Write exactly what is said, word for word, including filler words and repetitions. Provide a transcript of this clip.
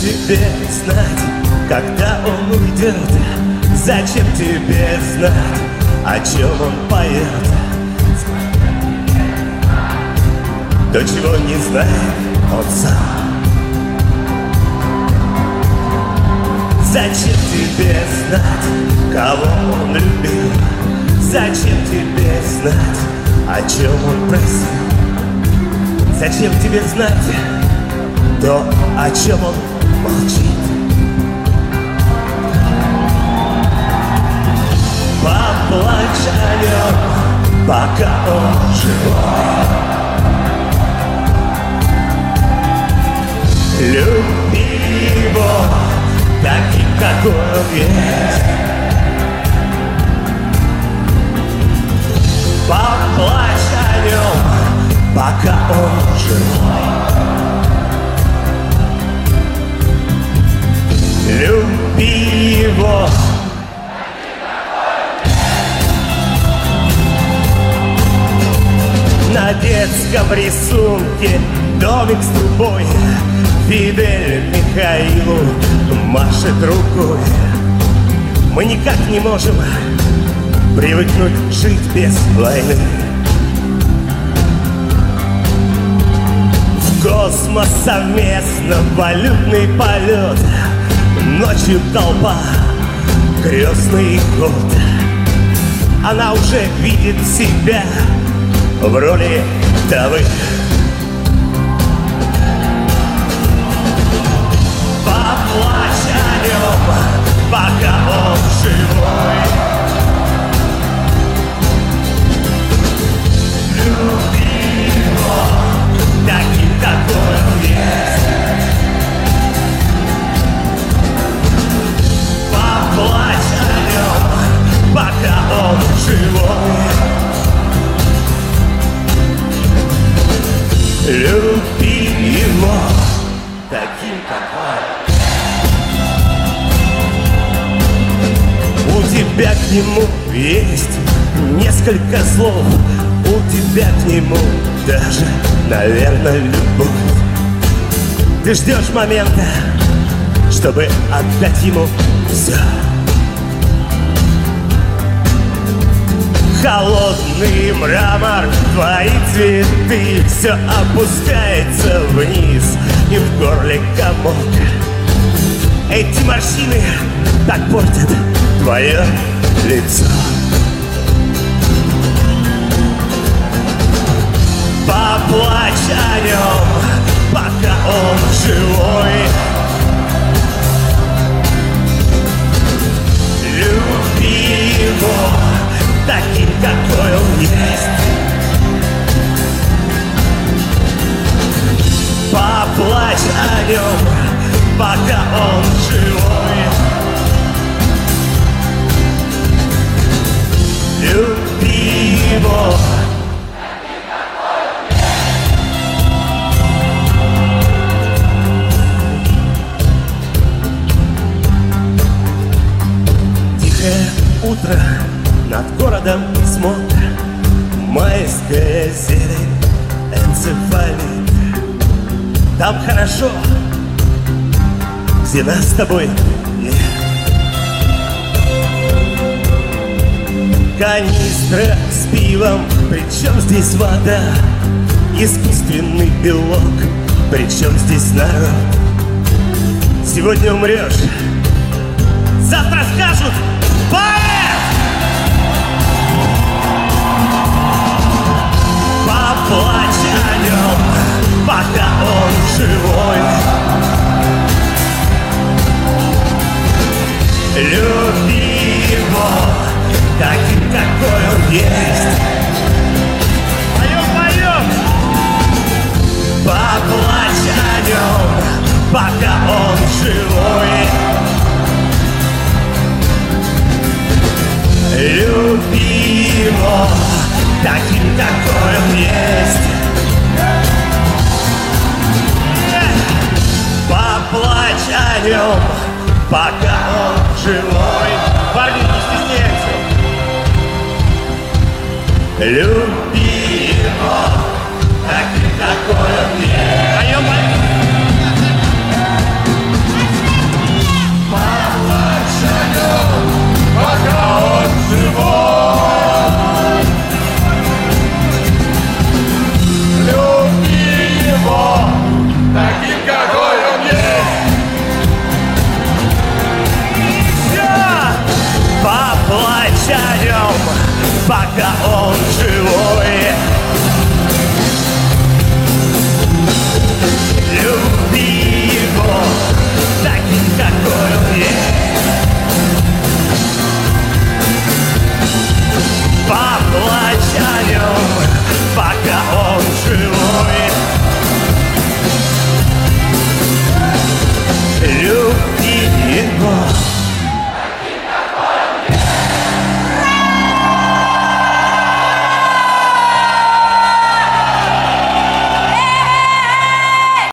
тебе знать, когда он уйдет? Зачем тебе знать, о чем он поет? То, чего не знает он сам. Зачем тебе знать, кого он любил? Зачем тебе знать, о чем он просил? Зачем тебе знать то, о чем он молчит? Поплачь о нем, пока он живой. Люби его таким, какой он есть. Поплачь о нем, пока он живой. Люби его. На детском рисунке домик с трубой, Фидель Михаилу машет рукой. Мы никак не можем привыкнуть жить без войны. В космос совместно валютный полет, ночью толпа, крестный ход. Она уже видит себя в роли вдовы. Поплачь о нем, пока он живой. Люби его таким, какой он есть. Поплачь о нем, пока он живой. Люби его таким, какой. У тебя к нему есть несколько слов, у тебя к нему даже, наверное, любовь. Ты ждешь момента, чтобы отдать ему все. Холодный мрамор, твои цветы, все опускается вниз, и в горле комок. Эти морщины так портят твое лицо. Поплачь о нем, пока он живой. Люби его таким, какой он есть. Поплачь о нем, пока он живой. Люби его таким, какой он есть. Тихое утро, над городом смотр, майская зелень, энцефалит. Там хорошо, где нас с тобой нет. Канистра с пивом, причем здесь вода? Искусственный белок, причем здесь народ? Сегодня умрешь, завтра скажут: поэт! Поплачь о нем, пока он живой. Люби его таким, какой он есть. Поем, поем! Поплачь о нем, пока он живой. Люби его таким, какой он есть. Поплачь о нем, пока он живой. Парни, не стесняйтесь. Люби его таким, какой